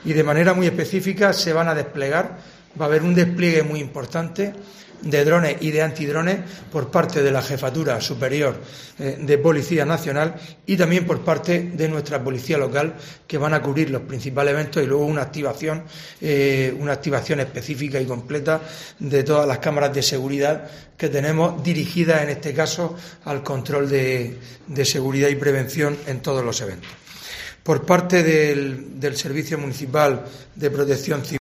Y de manera muy específica se van a desplegar, va a haber un despliegue muy importante de drones y de antidrones por parte de la Jefatura Superior de Policía Nacional y también por parte de nuestra Policía Local, que van a cubrir los principales eventos, y luego una activación específica y completa de todas las cámaras de seguridad que tenemos, dirigidas en este caso al control de seguridad y prevención en todos los eventos. Por parte del Servicio Municipal de Protección Civil,